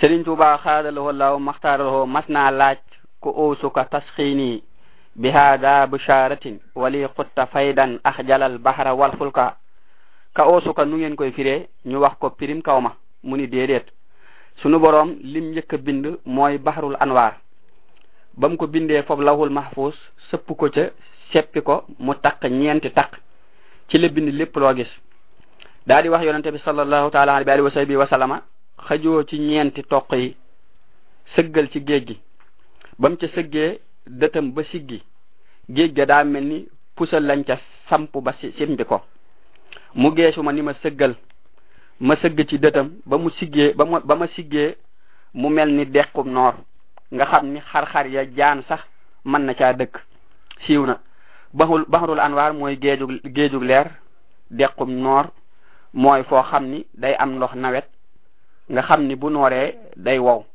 Sëriñ Tuuba xaadalawoo law maxtaaraloo mas naa laaj ku uusuka tasxiini bi haada busharatin wali xutta faydan axjalal bahra wal fulka ka uusuka nu ngeen koy firee ñu wax ko pirim kaw ma mu ni déedéet sunu boroom lim njëkk a bind mooy bahrul anwaar bam ko bindee foofu lawhul mahfuz sëpp ko ca seppi ko mu taq ñeenti taq ci la bind lépp loo gis daa di wax yonente bi sallallahu taala alayhi wa sahbihi wa sallama xajoo ci ñeenti toq yi sëggal ci géej gi bam ca sëggee dëtam ba siggi géej ga daa mel ni pusal lañ ca samp ba simbi ko mu geesu ma ni ma sëggal ma sëgg ci dëtam ba mu siggee ba ma siggee mu mel ni dequm noor nga xam ni xar-xar ya jaan sax mën na caa dëkk siiw na bahrul anwaar mooy géejug leer dequm noor mooy foo xam ni day am ndox nawet nga xam ni bu nooree day wow